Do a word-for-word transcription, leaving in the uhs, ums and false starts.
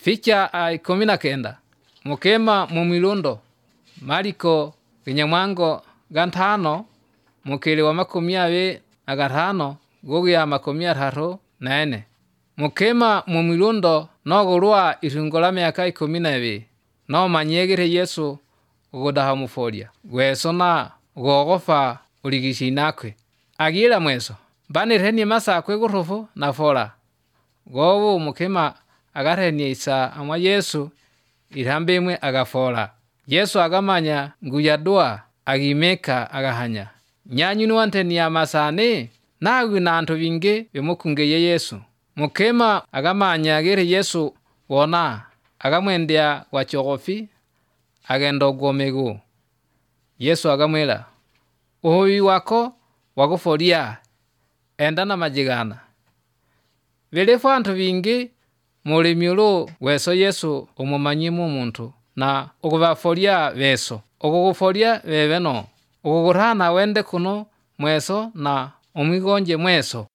Ficha a ikumi na kenda. Mukema mumilundo. Mariko kinyamwango gantano. Mukili wa makumi abe agatano. Gugi ya makumi atatu na ene. Mukema mumilundo no gulua irungola miaka ikumi na ibiri. No manyegire Yesu ugudaha mufolia. Gwesona ugogofa uligishi inakwe. Agira mweso. Banireni masa kwe gurufu na fola. Gobu mukema agareni isa amwa Yesu irambe imwe agafola. Yesu agamanya nguyadua agimeka agahanya. Nyanyu nuwante ni amasane nagwi na anto binge bimukungeye Yesu. Mukema agamanya agire Yesu wona agamwendea wachogofi agenda ogomegu. Yesu agamwela uhui wako wagufolia enda na majigana. Vilifu anto bingi muri miulu weso Yesu umumanyimu muntu na ugubafolia weso ugugufolia webeno ugugurana wende kuno mweso na umwigonje mweso